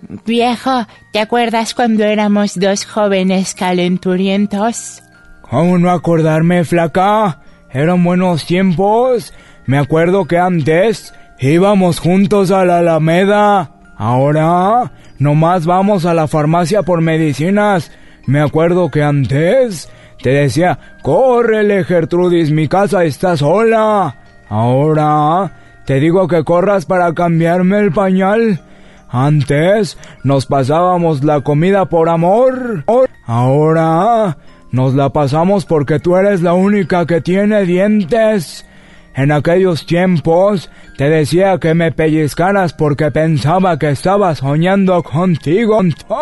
Viejo, ¿te acuerdas cuando éramos dos jóvenes calenturientos? ¿Cómo no acordarme, flaca? Eran buenos tiempos. Me acuerdo que antes íbamos juntos a la Alameda. Ahora nomás vamos a la farmacia por medicinas. Me acuerdo que antes te decía, córrele, Gertrudis, mi casa está sola. Ahora te digo que corras para cambiarme el pañal. Antes nos pasábamos la comida por amor. Ahora nos la pasamos porque tú eres la única que tiene dientes. En aquellos tiempos te decía que me pellizcaras porque pensaba que estaba soñando contigo.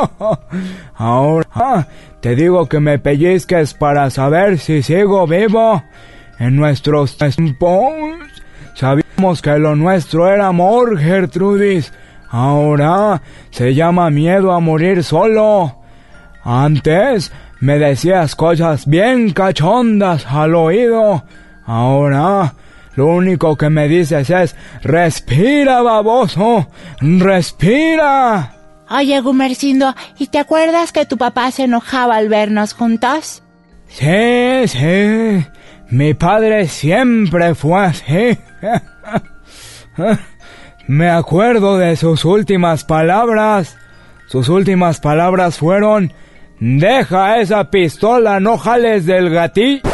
Ahora te digo que me pellizques para saber si sigo vivo. En nuestros tiempos sabíamos que lo nuestro era amor, Gertrudis. Ahora se llama miedo a morir solo. Antes me decías cosas bien cachondas al oído. Ahora lo único que me dices es, respira, baboso, respira. Oye, Gumersindo, ¿y te acuerdas que tu papá se enojaba al vernos juntos? Sí, mi padre siempre fue así. Me acuerdo de sus últimas palabras. Sus últimas palabras fueron, deja esa pistola, no jales del gatillo.